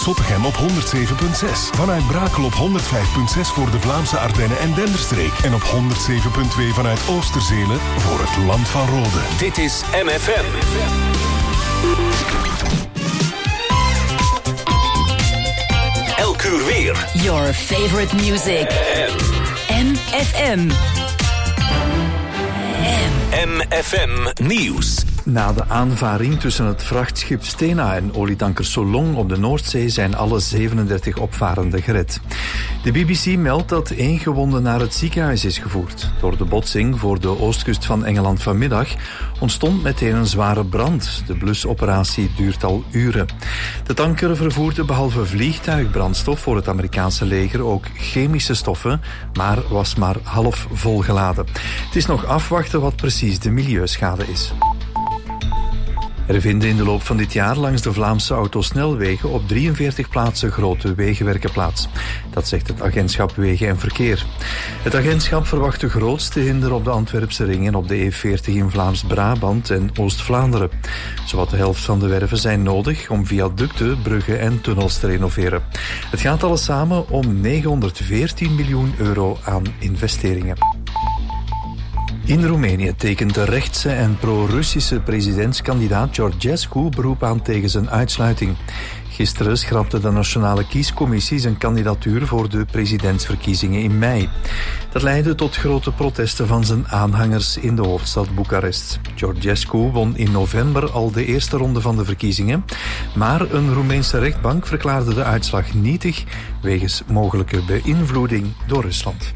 Zottegem op 107.6. Vanuit Brakel op 105.6 voor de Vlaamse Ardennen en Denderstreek. En op 107.2 vanuit Oosterzelen voor het Land van Rode. Dit is MFM. Elk uur weer. Your favorite music. MFM. MFM Nieuws. Na de aanvaring tussen het vrachtschip Stena en olietanker Solong op de Noordzee zijn alle 37 opvarenden gered. De BBC meldt dat 1 gewonde naar het ziekenhuis is gevoerd. Door de botsing voor de oostkust van Engeland vanmiddag ontstond meteen een zware brand. De blusoperatie duurt al uren. De tanker vervoerde behalve vliegtuigbrandstof voor het Amerikaanse leger ook chemische stoffen, maar was maar half volgeladen. Het is nog afwachten wat precies de milieuschade is. Er vinden in de loop van dit jaar langs de Vlaamse autosnelwegen op 43 plaatsen grote wegenwerken plaats. Dat zegt het agentschap Wegen en Verkeer. Het agentschap verwacht de grootste hinder op de Antwerpse ring en op de E40 in Vlaams-Brabant en Oost-Vlaanderen. Zowat de helft van de werven zijn nodig om viaducten, bruggen en tunnels te renoveren. Het gaat alles samen om 914 miljoen euro aan investeringen. In Roemenië tekent de rechtse en pro-Russische presidentskandidaat Georgescu beroep aan tegen zijn uitsluiting. Gisteren schrapte de Nationale Kiescommissie zijn kandidatuur voor de presidentsverkiezingen in mei. Dat leidde tot grote protesten van zijn aanhangers in de hoofdstad Boekarest. Georgescu won in november al de eerste ronde van de verkiezingen, maar een Roemeense rechtbank verklaarde de uitslag nietig wegens mogelijke beïnvloeding door Rusland.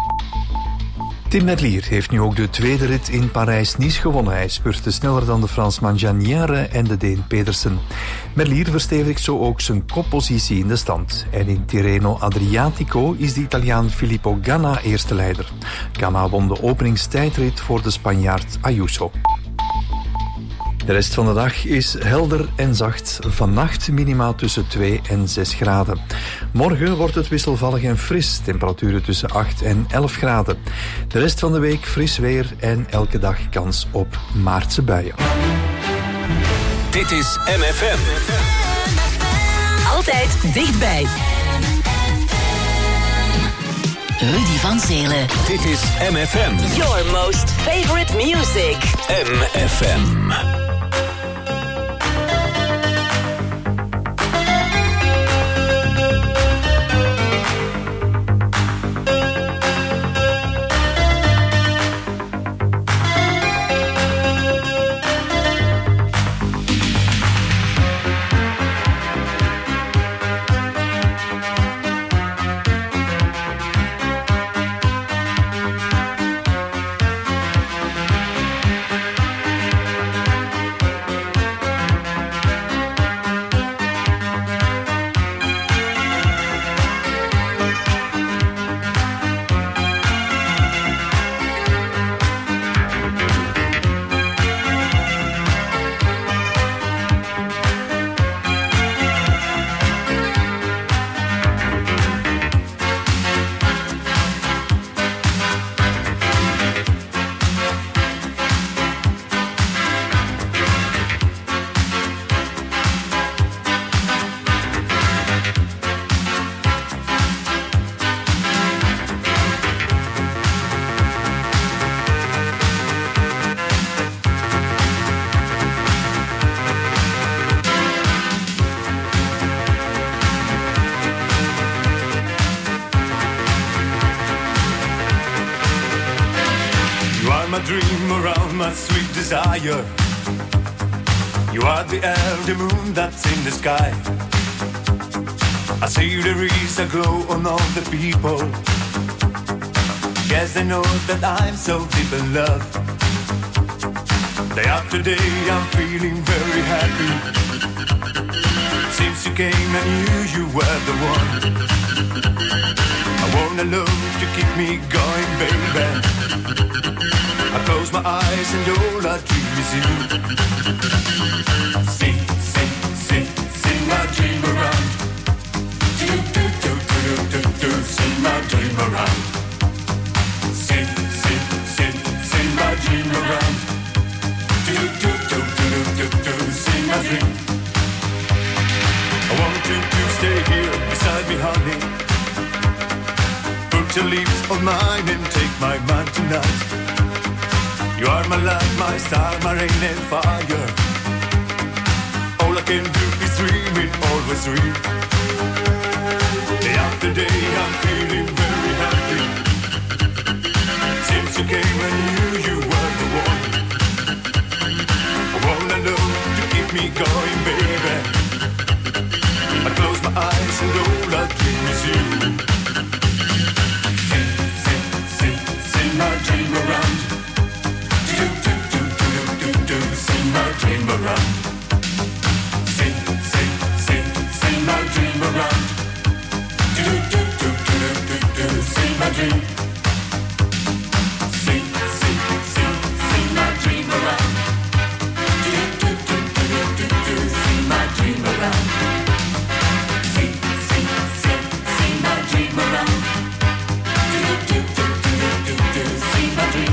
Tim Merlier heeft nu ook de tweede rit in Parijs-Nice gewonnen. Hij spurte sneller dan de Fransman Janière en de Deen Pedersen. Merlier verstevigt zo ook zijn koppositie in de stand. En in Tirreno Adriatico is de Italiaan Filippo Ganna eerste leider. Ganna won de openingstijdrit voor de Spanjaard Ayuso. De rest van de dag is helder en zacht. Vannacht minima tussen 2 en 6 graden. Morgen wordt het wisselvallig en fris. Temperaturen tussen 8 en 11 graden. De rest van de week fris weer en elke dag kans op maartse buien. Dit is MFM. Altijd dichtbij. Rudy van Zelen. Dit is MFM. Your most favorite music. MFM. Dream around my sweet desire. You are the air, the moon that's in the sky. I see there is a glow on all the people. Yes, I know that I'm so deep in love. Day after day I'm feeling very happy. Since you came I knew you were the one. I want a love to keep me going, baby. I close my eyes and all I dream is you. Sing, sing, sing, sing my dream around. Do, do, do, do, do, do, do, sing my dream around. Sing, sing, sing, sing my dream around. Do, do, do, do, do, do, do, sing my dream. want you to stay here beside me, honey. Put your lips on mine and take my mind tonight. You are my light, my star, my rain and fire. All I can do is dream it, always dream. Day after day I'm feeling very happy. Since you came I knew you were the one. All I know to keep me going, baby. I close my eyes and all I dream is you. Sing my dream around. Do sing my dream around. Sing my dream around. Do sing my dream. Sing my dream around. Do sing my dream around. Sing my dream around. Do sing my dream.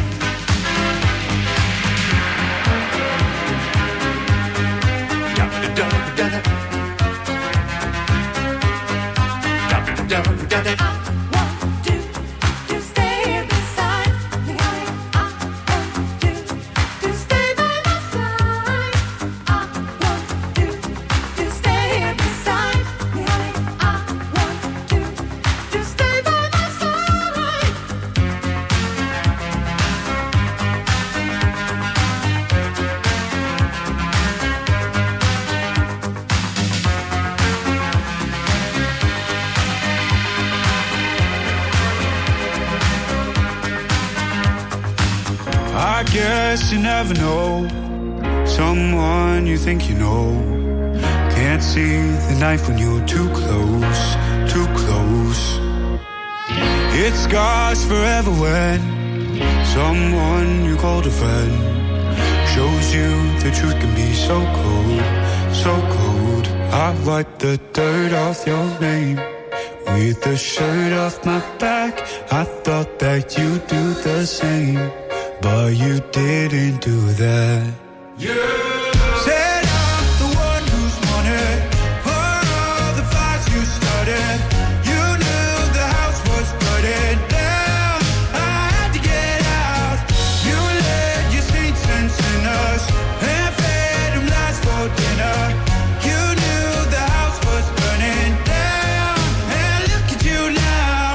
Guess you never know someone you think you know. Can't see the knife when you're too close, too close. It scars forever when someone you called a friend shows you the truth can be so cold, so cold. I wipe the dirt off your name with the shirt off my back. I thought that you'd do the same, but you didn't do that. Said I'm the one who's wanted for all the fights you started. You knew the house was burning down. I had to get out. You led your saints and sinners and fed them lies for dinner. You knew the house was burning down, and look at you now.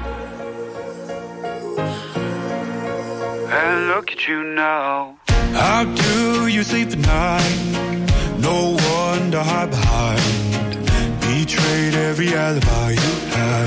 And look at you now. How do you sleep at night? No one to hide behind. Betrayed every alibi you had.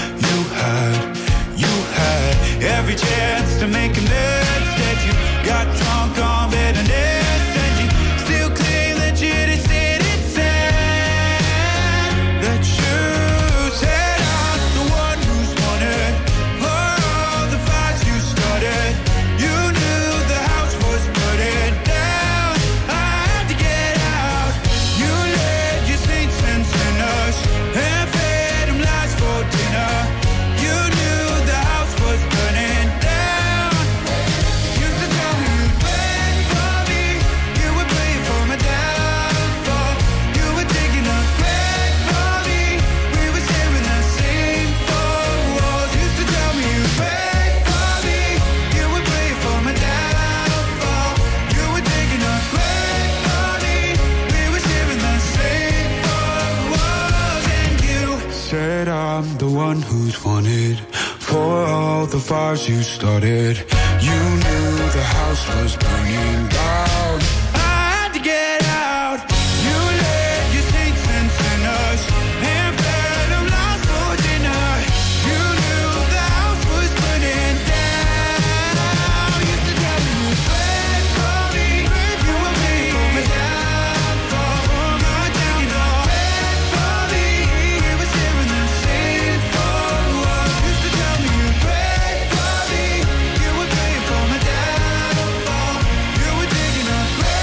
Every chance to make amends. Instead you got drunk on bitterness, and you still claim that you just didn't say that you said I'm the one who's wanted for all the fights you started. You knew the house was burning down. I had to get out. You led your saints and sinners and fed them lies for dinner. You knew the house was burning down. Used to tell me you'd pray for me. You would pray for my downfall. You were digging a grave for me. We were sharing the same four walls. Used to tell me you'd pray for me. You would pray for my downfall. You were digging a grave for me. We were sharing the same four walls. And you said I'm the one who's wanted for all the fires you started. You knew the house was burning down. I had to get out. You led your saints and sinners and fed them lies for dinner. You knew the house was burning down. Used to tell me you'd pray for me. You would pray for my downfall. For my downfall. Pray for me. We were sharing the same four walls. Used to tell me you'd pray for me. You would pray for my downfall. You were digging a grave.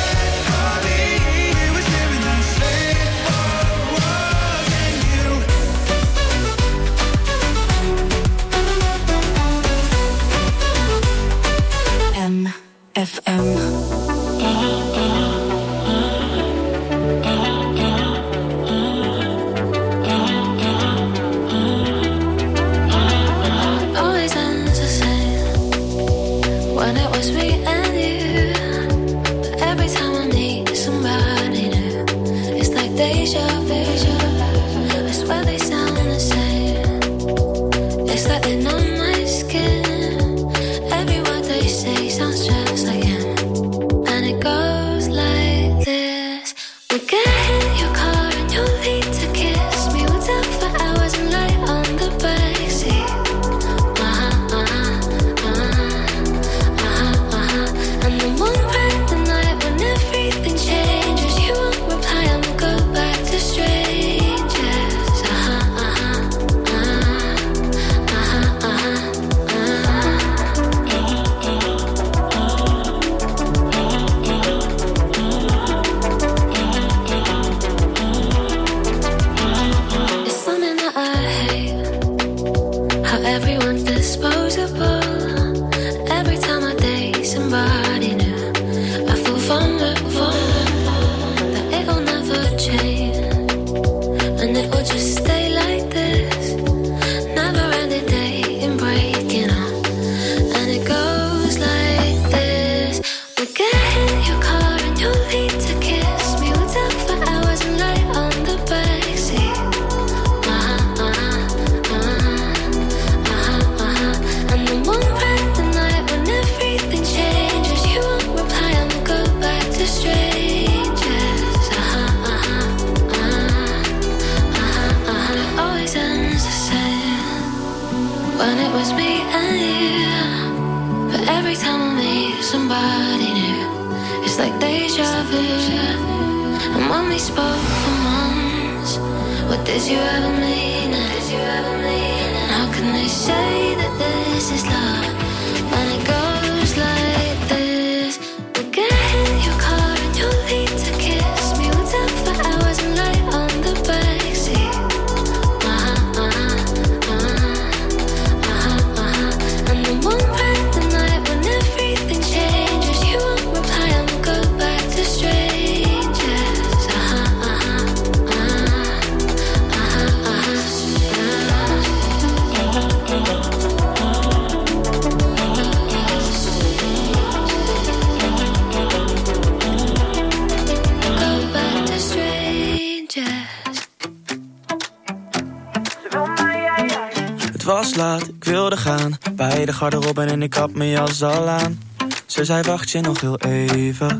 Bij de garderobe en ik had mijn jas al aan. Ze zei wacht je nog heel even.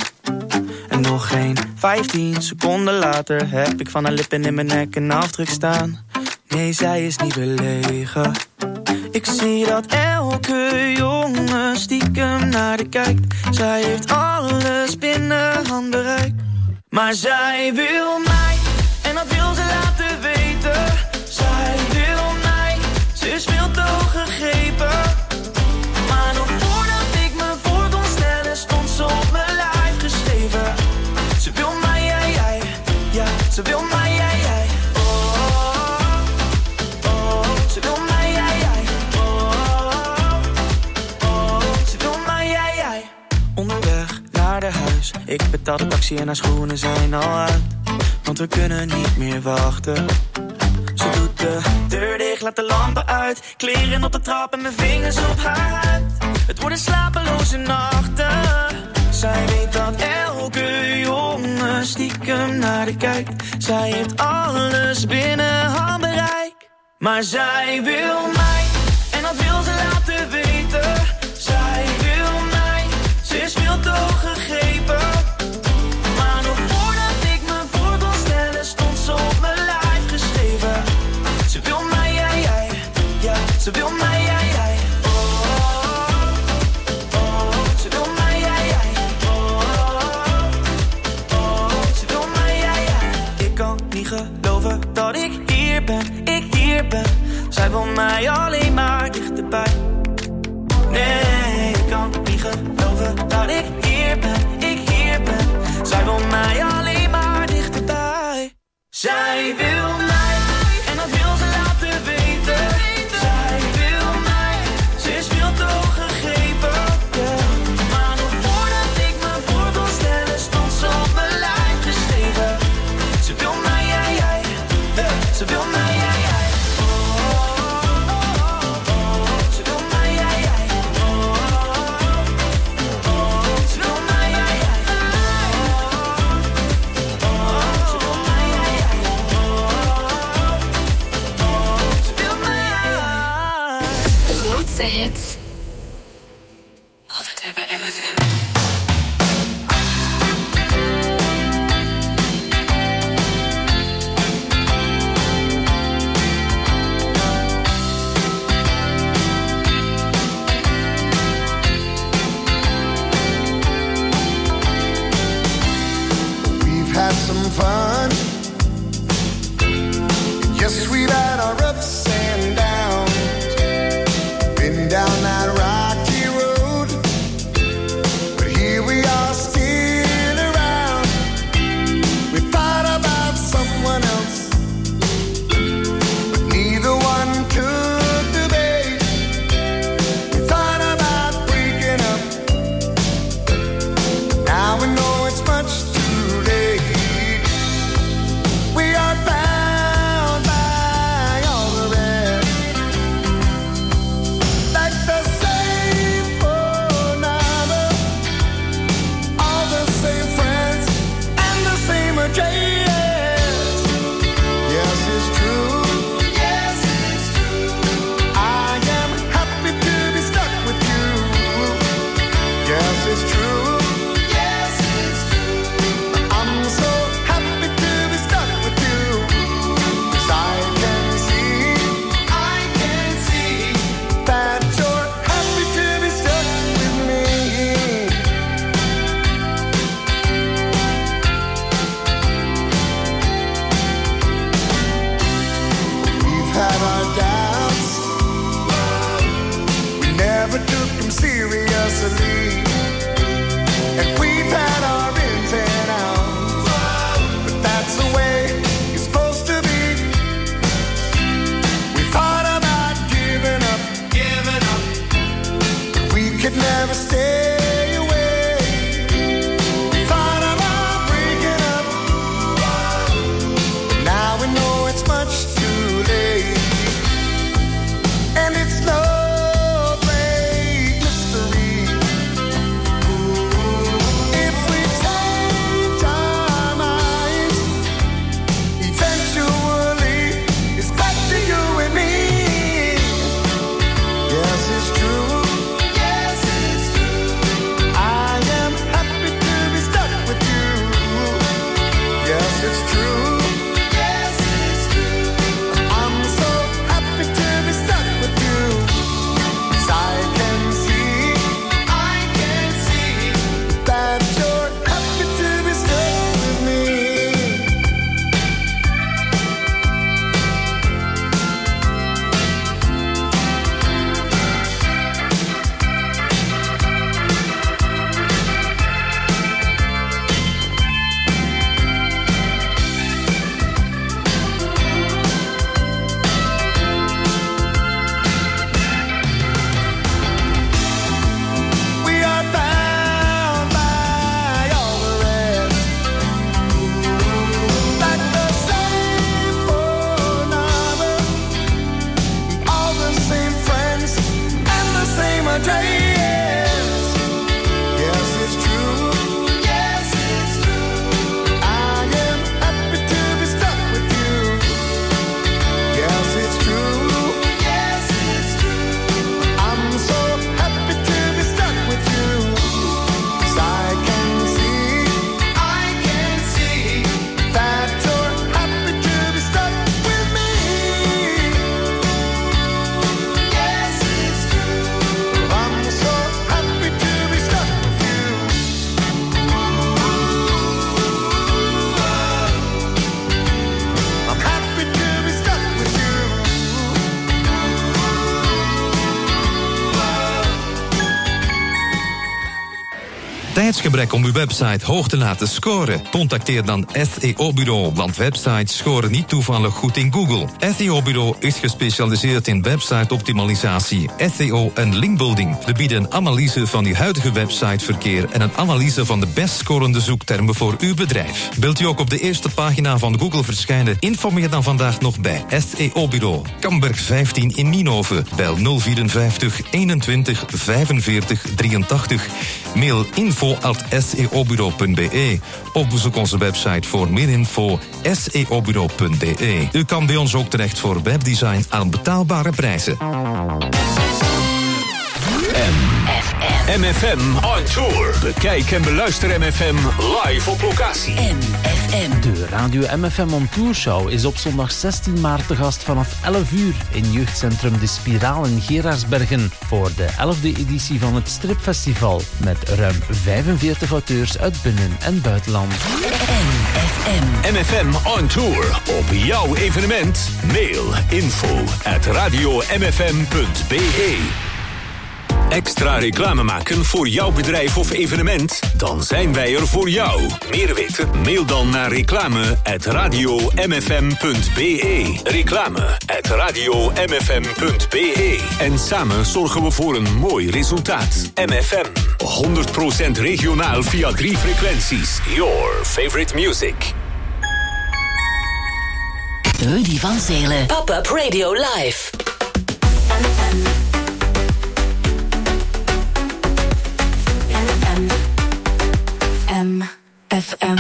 En nog geen 15 seconden later heb ik van haar lippen in mijn nek een afdruk staan. Nee, zij is niet belegen. Ik zie dat elke jongen stiekem naar de kijkt. Zij heeft alles binnen handbereik. Maar zij wil mij en dat wil ze laten weten. Zij wil mij, ze is veel te hoog gegrepen. Maar nog voordat ik me voor kon stellen, stond ze op mijn lijf geschreven. Ze wil mij, jij, ja, ze wil mij, jij. Oh, oh, oh, ze wil mij, jij. Oh, oh, ze wil mij, jij. Onderweg naar de huis, ik betaal de taxi en haar schoenen zijn al uit. Want we kunnen niet meer wachten. Ze doet de deur dicht, laat de lampen uit. Kleren op de trap en mijn vingers op haar huid. Het worden slapeloze nachten. Zij weet dat elke jongen stiekem naar de kijkt. Zij heeft alles binnen handbereik. Maar zij wil mij en dat wil ze laten weten. Zij wil mij, ze is veel te hoog gegrepen. Maar nog voordat ik me voor kon stellen, stond ze op mijn lijf geschreven. Ze wil mij, jij, ja, ze wil mij, jij. Oh, oh, oh, ze wil mij, jij. Oh, oh, ze wil mij, jij. Ik kan niet geloven dat ik hier ben. Zij wil mij alleen maar dichterbij. Nee, ik kan niet geloven dat ik hier ben. Zij wil mij alleen maar dichterbij. Zij wil mij en dat wil ze laten weten. Zij wil mij, ze is veel te hoog gegrepen. Yeah. Maar nog voordat ik me voor kon stellen, stond ze op mijn lijf geschreven. Ze wil mij, jij. Ze wil mij, jij. hits. Altijd weer bij MFM. Had some fun. Yes, we've had our ups and downs. Been down that rocky road, but here we are still around. We thought about someone else, but neither one took the bait. We thought about breaking up. Now we know it's much too late. We are bound by all the rest, like the same phone number, all the same friends, and the same address. Yes, it's true. Yes, it's true. I am happy to be stuck with you. Yes, it's true. Yes, it's true. I'm so happy to be stuck with you. 'Cause I can see that you're happy to be stuck with me. We've had our doubts, we never took them seriously. And we've had our ins and outs, but that's the way it's supposed to be. We thought about giving up, but we could never stay away. We thought about breaking up, but now we know it's much too late. And it's no great mystery. If we change our minds, eventually it's back to you and me. Yes, it's true. Yes, it's true. I am happy to be stuck with you. Yes, it's true. Yes, it's true. I'm so happy to be stuck with you. 'Cause I can see that you're happy to be stuck with me. We are bound by all the rest, like the same phone number, all the same friends, and the same address. Yes, it's true. Yes, it's true. I am happy to be stuck with you. Yes, it's true. Yes, it's true. I'm so happy to be stuck with you. 'Cause I can see that you're happy to be stuck with me. Yes, it's true. I'm so happy to be stuck with you. I'm happy to be stuck with you. Tijdsgebrek om uw website hoog te laten scoren? Contacteer dan SEO-bureau, want websites scoren niet toevallig goed in Google. SEO-bureau is gespecialiseerd in website-optimalisatie, SEO en linkbuilding. We bieden een analyse van uw huidige websiteverkeer en een analyse van de best scorende zoektermen voor uw bedrijf. Wilt u ook op de eerste pagina van Google verschijnen? Informeer dan vandaag nog bij SEO-bureau. Kamberg 15 in Nienhoven. Bel 054 21 45 83. Mail info@seobureau.be of bezoek onze website voor meer info seobureau.be. U kan bij ons ook terecht voor webdesign aan betaalbare prijzen. MFM on tour. Bekijk en beluister MFM live op locatie. MFM. De Radio MFM on Tour Show is op zondag 16 maart te gast vanaf 11 uur in jeugdcentrum De Spiraal in Geraardsbergen voor de 11e editie van het Stripfestival met ruim 45 auteurs uit binnen- en buitenland. MFM on tour. Op jouw evenement. Mail info@radiomfm.be. Extra reclame maken voor jouw bedrijf of evenement? Dan zijn wij er voor jou. Meer weten? Mail dan naar reclame@radiomfm.be. Reclame@radiomfm.be. En samen zorgen we voor een mooi resultaat. MFM. 100% regionaal via 3 frequenties. Your favorite music. Rudy van Zelen. Pop-up Radio Live. MFM.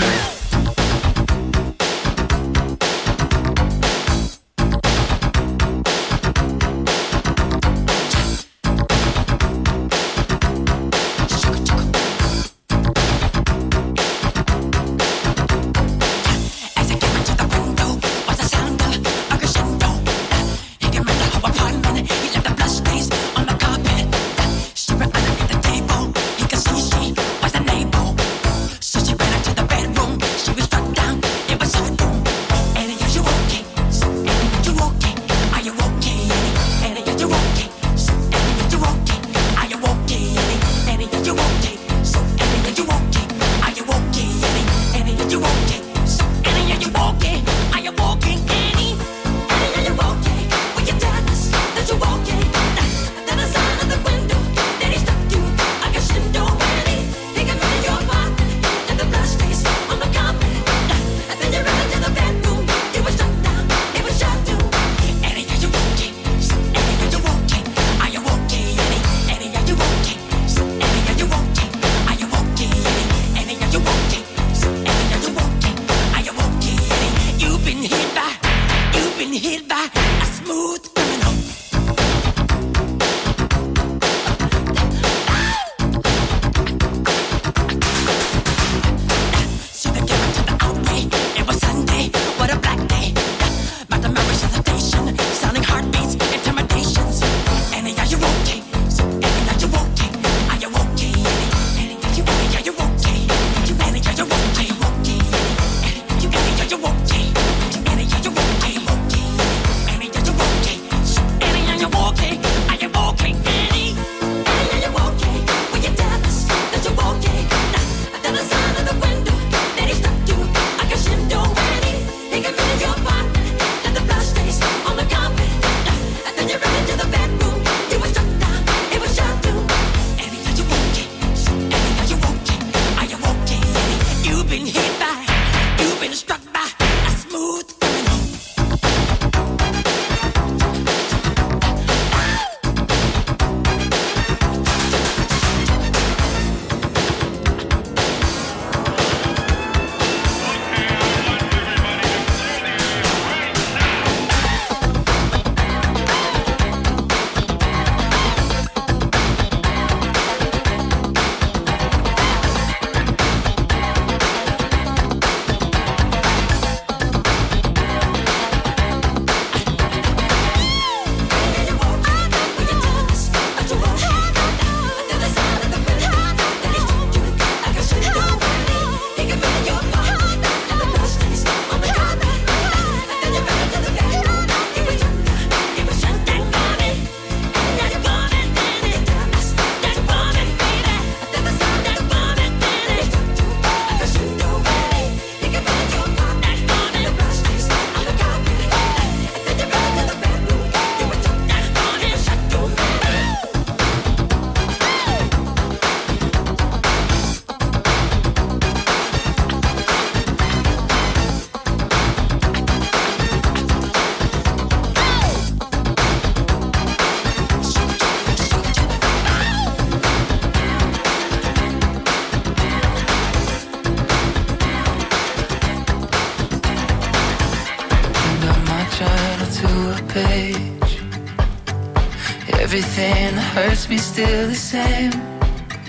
Everything that hurts me still the same.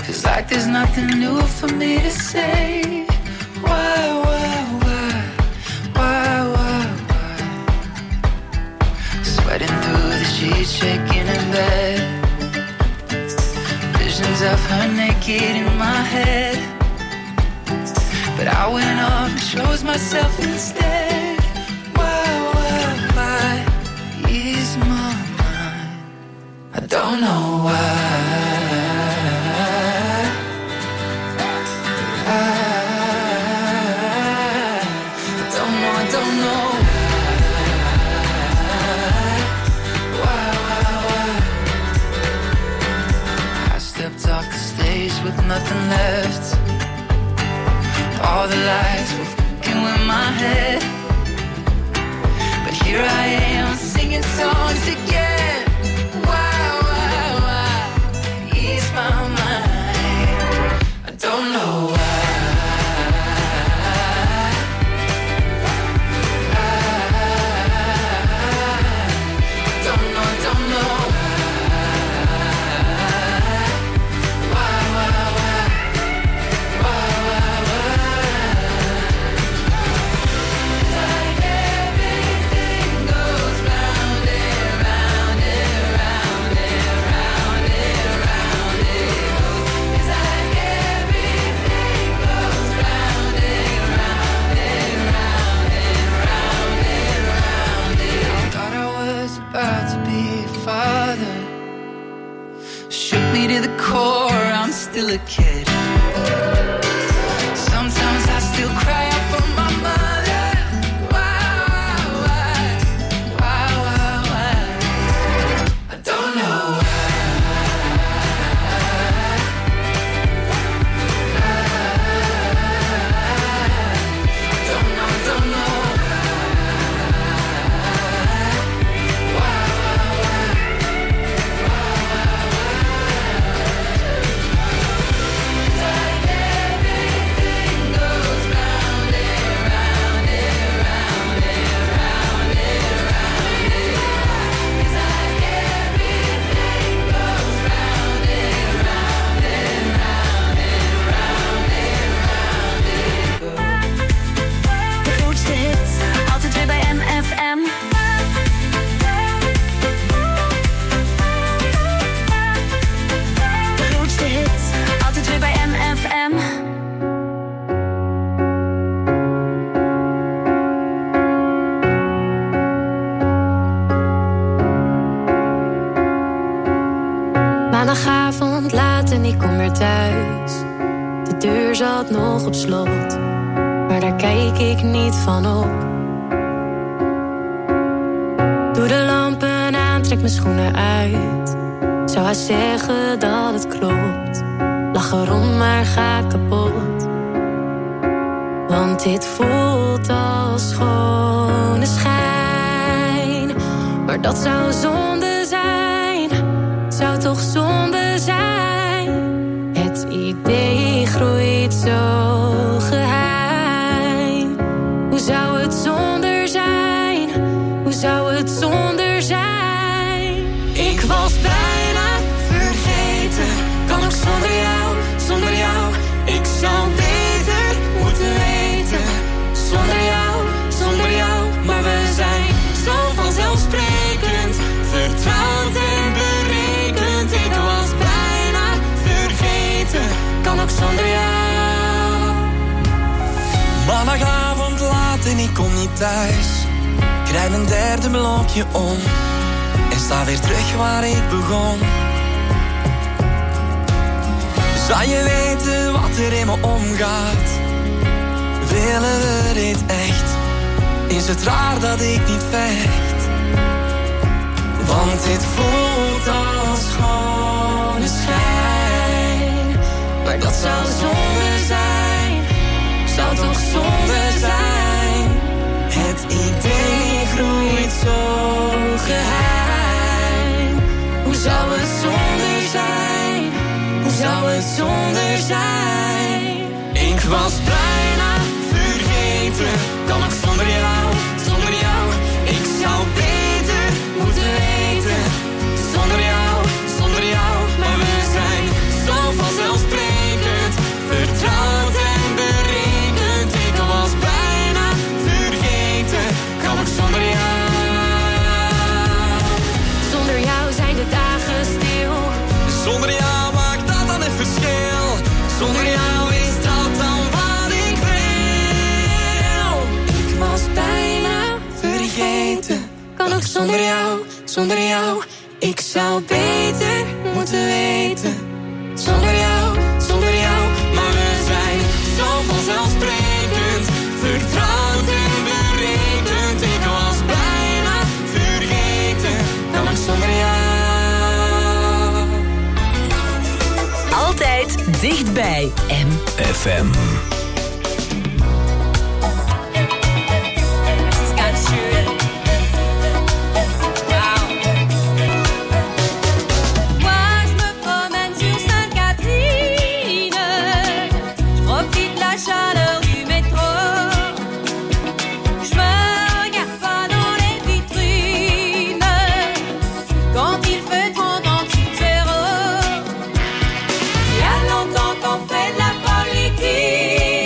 Feels like there's nothing new for me to say. Why? Sweating through the sheets, shaking in bed. Visions of her naked in my head. But I went off and chose myself instead. Why ease my mind? I don't know why. I don't know. I stepped off the stage with nothing left. All the lights were fucking with my head. But here I am singing songs again. Why ease my mind? I don't know why. I'm still a kid. Sometimes I still cry out for my mother. Why? I don't know don't know. Maandagavond laat en ik kom weer thuis. De deur zat nog op slot, maar daar kijk ik niet van op. Doe de lampen aan, trek mijn schoenen uit. Zou hij zeggen dat het klopt? Lach erom, maar ga kapot. Want dit voelt als schone schijn. Maar dat zou zonde zijn, zou toch zonde zijn. Het idee groeit zo geheim. Hoe zou het zonder zijn? Hoe zou het zonder zijn? Ik was bijna vergeten. Kan ook zonder jou, zonder jou. Ik zou beter moeten weten. Zonder jou, maar we zijn zo vanzelfsprekend. Vertrouwd en berekend. Ik was bijna vergeten. Kan ook zonder jou. Maandagavond laat en ik kom niet thuis. Krijg mijn derde blokje om. En sta weer terug waar ik begon. Zou je weten wat er in me omgaat? Willen we dit echt? Is het raar dat ik niet vecht? Want dit voelt als schone schijn. Maar dat zou zonde zijn. Zou toch zonde zijn? Het idee groeit zo geheim. Hoe zou het zonder zijn? Hoe zou het zonder zijn? Ik was bijna vergeten. Kan ook zonder jou, zonder jou. Ik zou beter moeten weten. Zonder jou, maar we zijn zo vanzelfsprekend. vergeten. Kan ook zonder jou, zonder jou. Ik zou beter moeten weten. Zonder jou, maar we zijn zo vanzelfsprekend. Vertrouwd en berekend. Ik was bijna vergeten. Kan ook zonder jou. Altijd dichtbij MFM. Chaleur du métro, je me regarde pas dans les vitrines. Quand il fait 30 ans de zéro, il y a longtemps qu'on fait de la politique.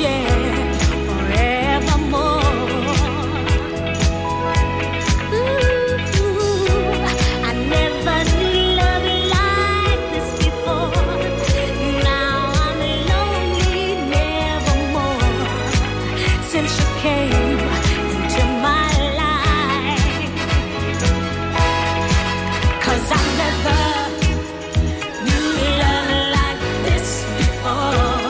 share forevermore. Ooh, I never knew love like this before. Now I'm lonely nevermore. Since you came into my life, 'cause I never knew love like this before.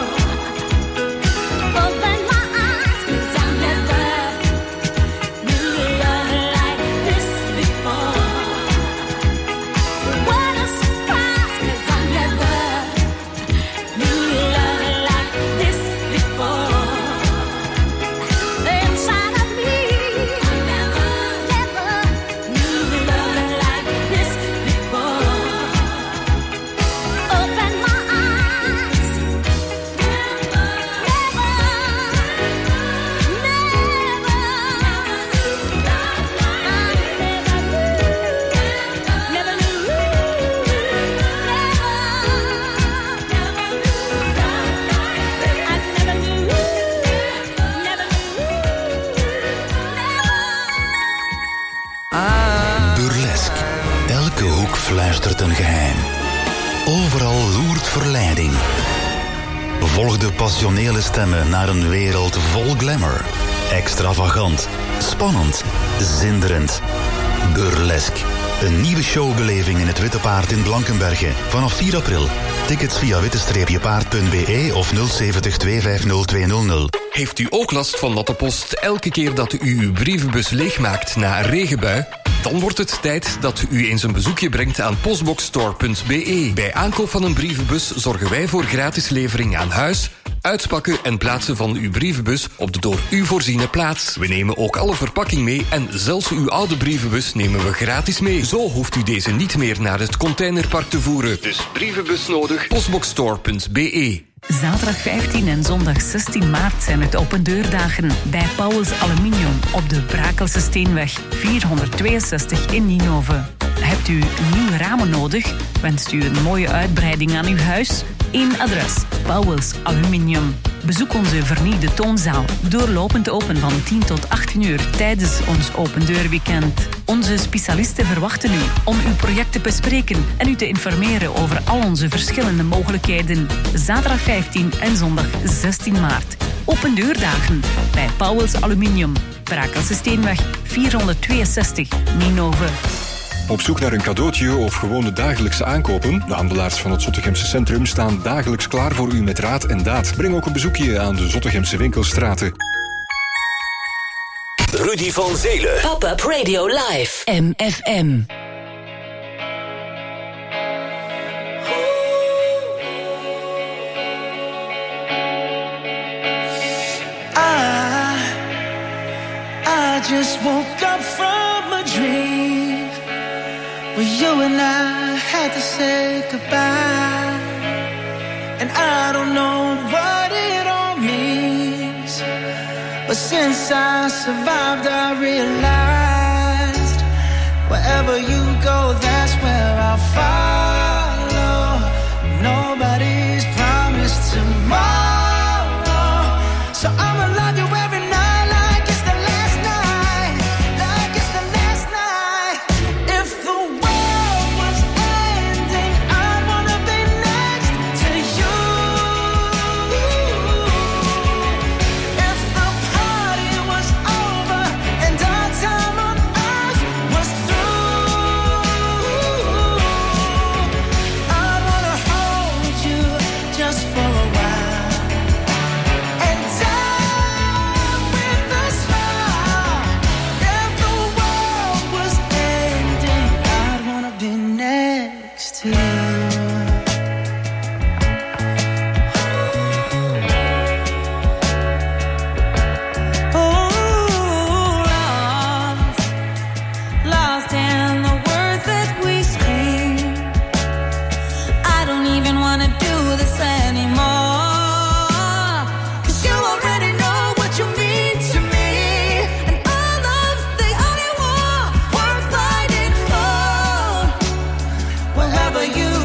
Open my eyes, 'cause I never knew love like this before. What a surprise, 'cause I never knew love like this before. Inside of me, I never knew love like this before. Open my eyes, never, Burlesque. Elke hoek fluistert een geheim. Overal loert verleiding. Volg de passionele stemmen naar een wereld vol glamour. Extravagant, spannend, zinderend. Burlesque. Een nieuwe showbeleving in het Witte Paard in Blankenberge. Vanaf 4 april. Tickets via witte-paard.be of 070 250 200. Heeft u ook last van natte post elke keer dat u uw brievenbus leegmaakt na een regenbui? Dan wordt het tijd dat u eens een bezoekje brengt aan postboxstore.be. Bij aankoop van een brievenbus zorgen wij voor gratis levering aan huis, uitpakken en plaatsen van uw brievenbus op de door u voorziene plaats. We nemen ook alle verpakking mee en zelfs uw oude brievenbus nemen we gratis mee. Zo hoeft u deze niet meer naar het containerpark te voeren. Dus brievenbus nodig, postboxstore.be. Zaterdag 15 en zondag 16 maart zijn het opendeurdagen bij Pauwels Aluminium op de Brakelse Steenweg 462 in Ninove. Hebt u nieuwe ramen nodig? Wenst u een mooie uitbreiding aan uw huis? Eén adres, Pauwels Aluminium. Bezoek onze vernieuwde toonzaal, doorlopend open van 10 tot 18 uur tijdens ons opendeurweekend. Onze specialisten verwachten u om uw project te bespreken en u te informeren over al onze verschillende mogelijkheden. Zaterdag 15 en zondag 16 maart. Opendeurdagen bij Pauwels Aluminium, Brakelse Steenweg 462, Ninove. Op zoek naar een cadeautje of gewoon de dagelijkse aankopen? De handelaars van het Zottegemse centrum staan dagelijks klaar voor u met raad en daad. Breng ook een bezoekje aan de Zottegemse winkelstraten. Rudy van Zelen. Pop-up Radio Live. MFM. I just woke up from a dream where you and I had to say goodbye. And I don't know what it all means, but since I survived I realized wherever you go, that's where I'll follow. Nobody's promised tomorrow, so I'ma love you every night like it's the last night, like it's the last night. If the world was ending, I wanna be next to you. If the party was over and our time on earth was through, I wanna hold you just for a while and die with a smile. If the world was ending, I'd wanna be next to you. Lost in the words that we scream. I don't even wanna do this anymore, 'cause you already know what you mean to me, and all love's the only war worth fighting for. Wherever you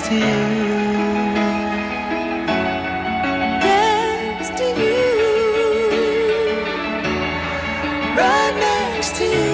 to you. Next to you. Right next to you.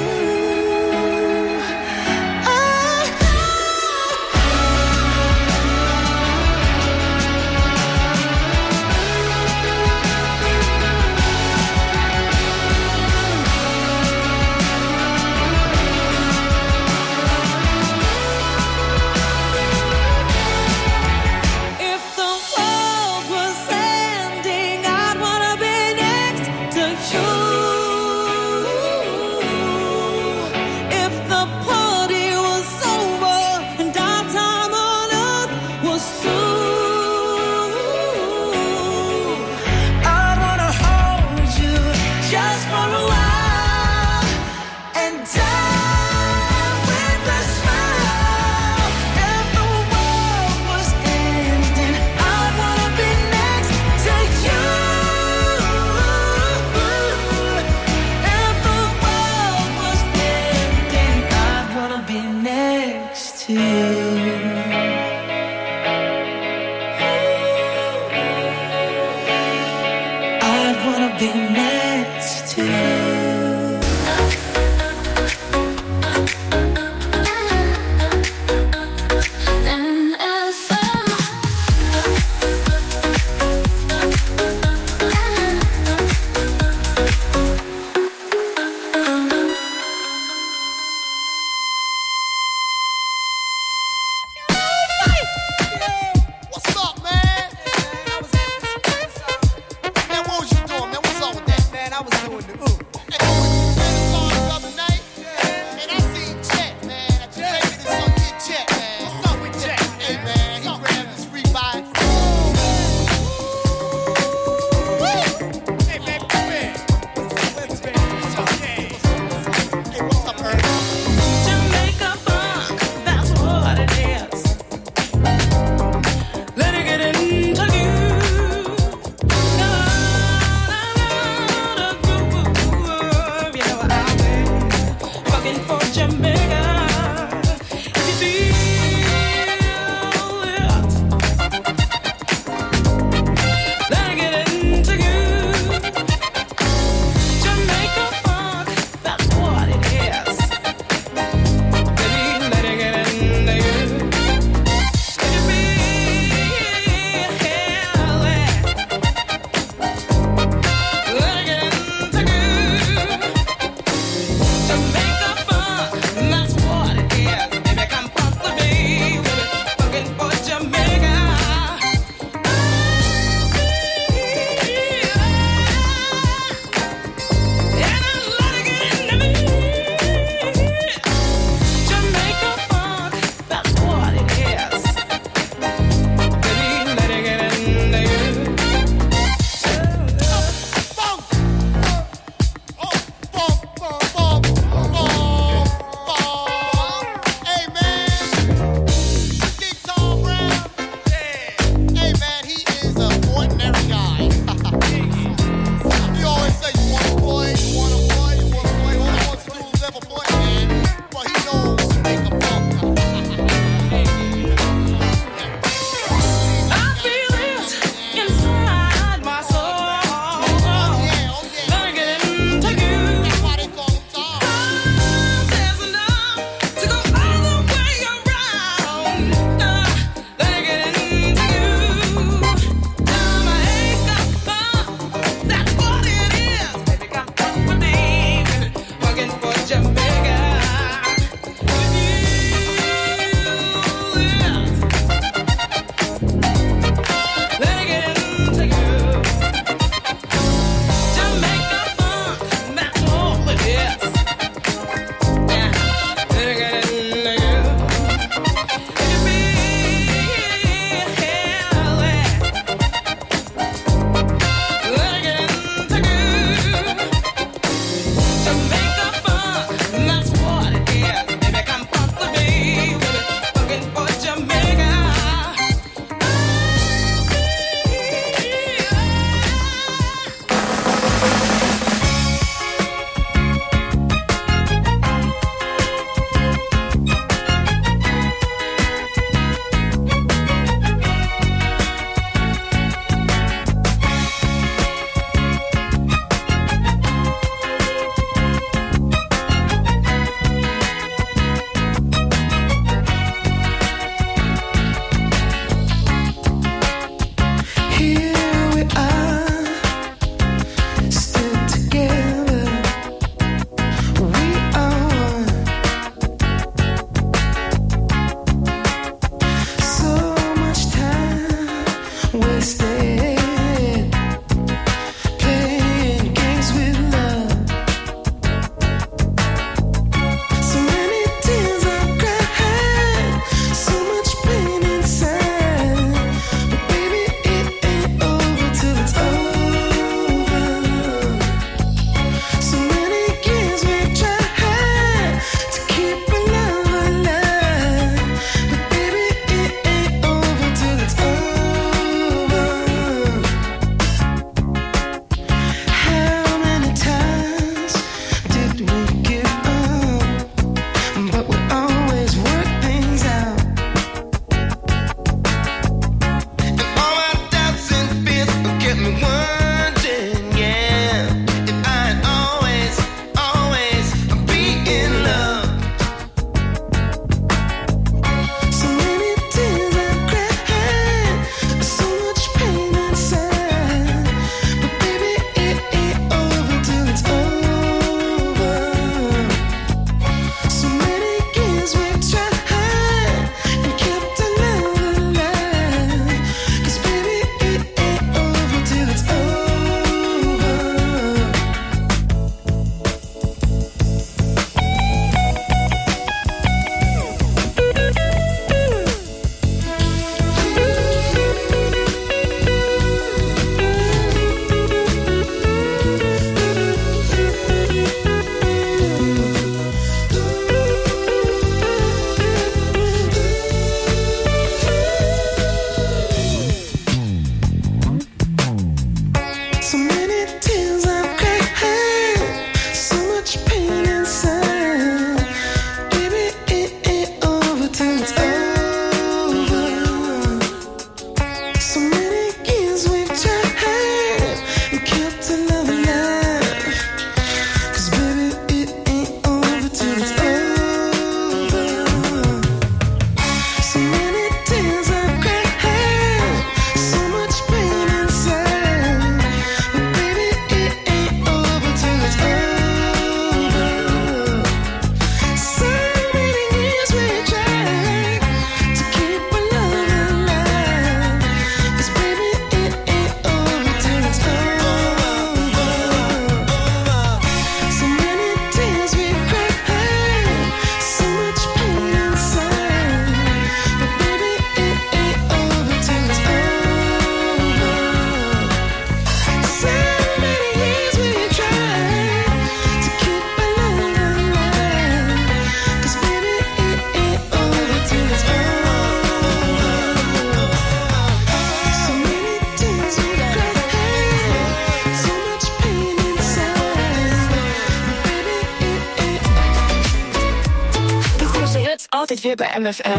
altijd weer bij MFM.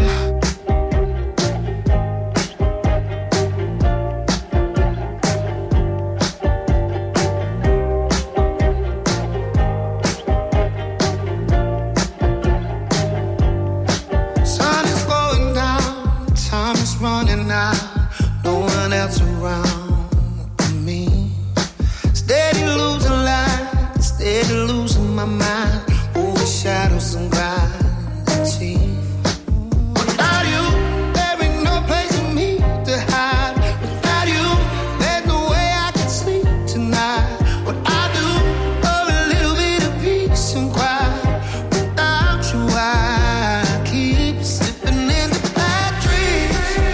Running out, no one else around me. Steady losing light, steady losing my mind. Over shadows and gravity. Without you, there ain't no place for me to hide. Without you, there's no way I can sleep tonight. What I do for a little bit of peace and quiet. Without you, I keep slipping into bad dreams.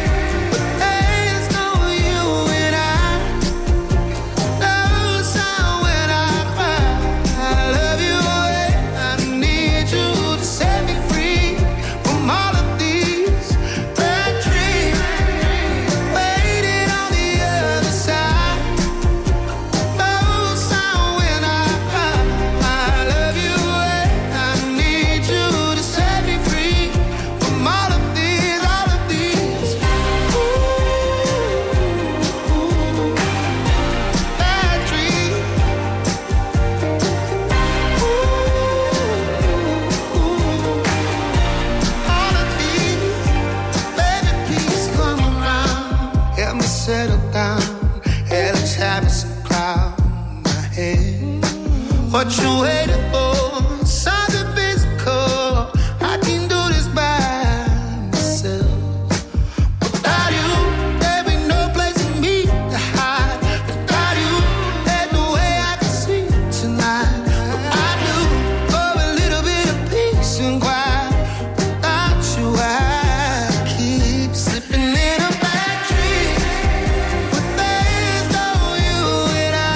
What you waiting for? Something physical. I can do this by myself. Without you, there ain't no place for me to hide. Without you, there's no way I can sleep tonight. What I do for a little bit of peace and quiet. Without you, I keep slipping in a bad dream. But there's no you and I.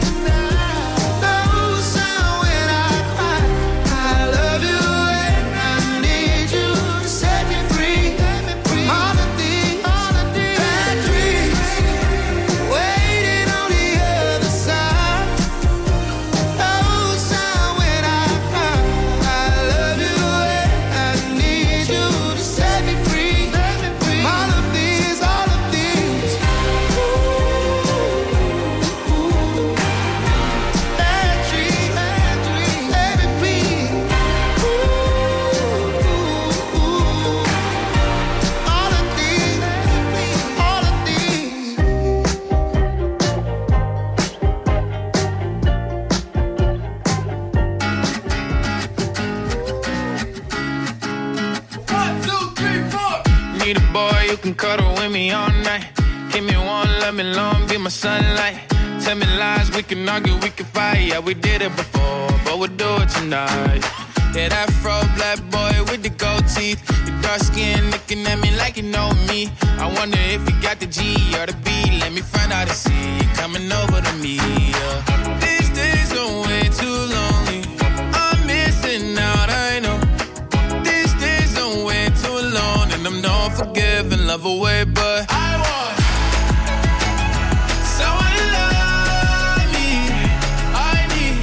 Can cuddle with me all night. Give me one, let me long, be my sunlight. Tell me lies, we can argue, we can fight. Yeah, we did it before, but we'll do it tonight. Yeah, that fro black boy with the gold teeth. Your dark skin looking at me like you know me. I wonder if you got the G or the B. Let me find out and see you coming over to me. Yeah. These days are way too lonely. I'm missing out, I know. These days are way too alone. And I'm not forgiving, love away, but I want someone to love me. I need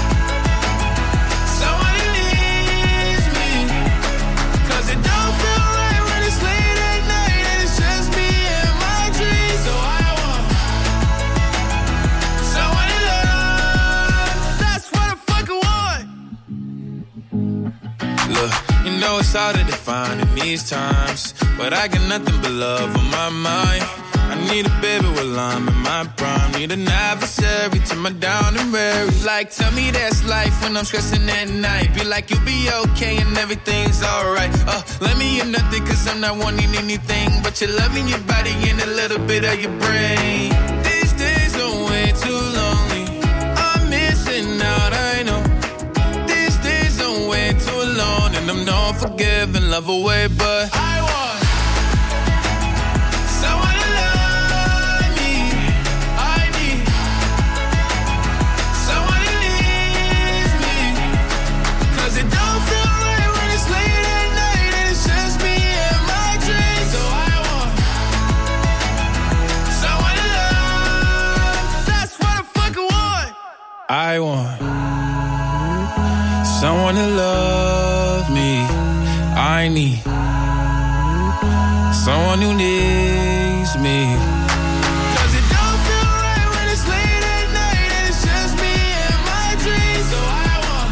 someone who needs me. 'Cause it don't feel right when it's late at night and it's just me and my dreams. So I want someone to love. That's what I fucking want. Look, you know it's hard to define in these times, but I got nothing but love on my mind. I need a baby while I'm in my prime. Need an adversary to my down and weary. Like, tell me that's life when I'm stressing at night. Be like, you'll be okay and everything's alright. Let me in nothing 'cause I'm not wanting anything but your love in your body and a little bit of your brain. These days are way too lonely. I'm missing out, I know. These days are way too alone. And I'm not forgiving, love away, but I want someone to love me. I need someone who needs me. 'Cause it don't feel right when it's late at night and it's just me and my dreams. So I want someone to love. That's what I fucking want. I want someone to love me. I I need someone who needs me. Cause it don't feel right when it's late at night and it's just me and my dreams. So I want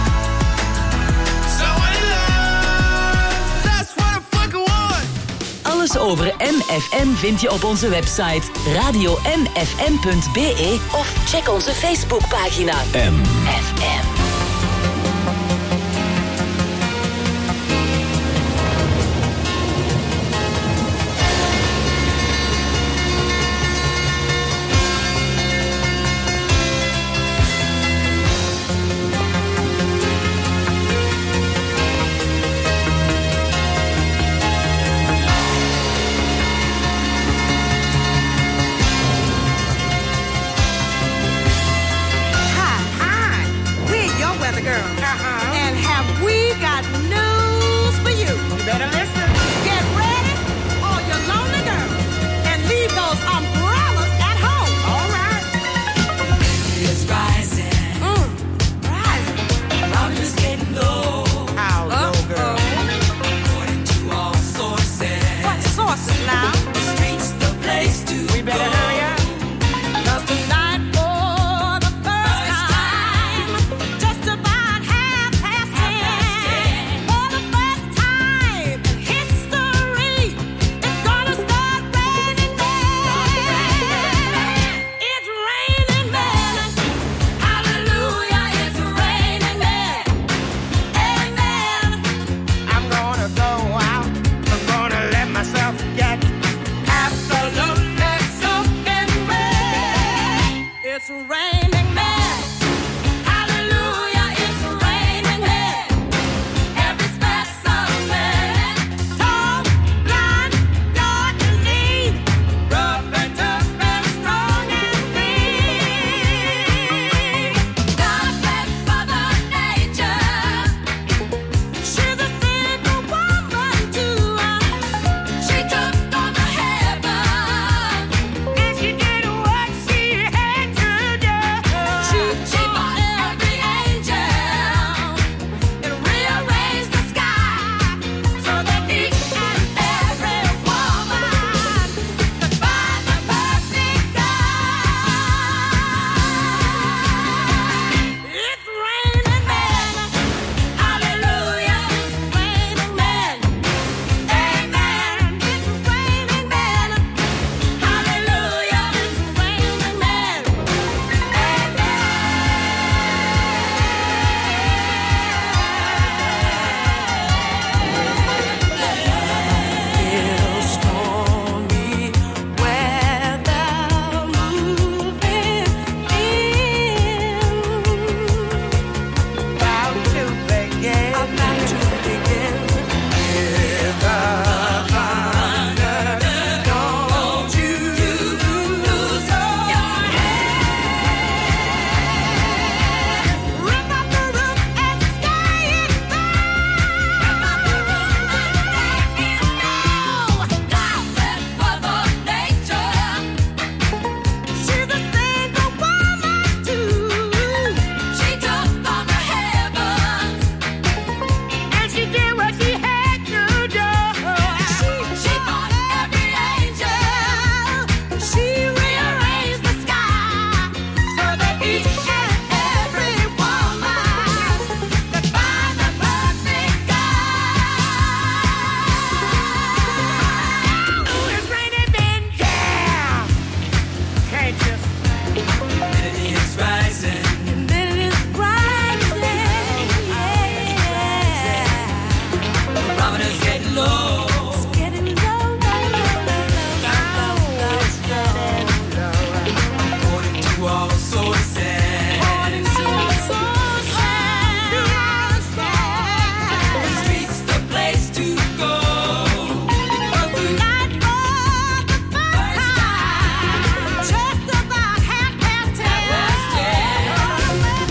someone in love. That's what I fucking want. Alles over MFM vind je op onze website radio-mfm.be of check onze Facebookpagina. M. FM.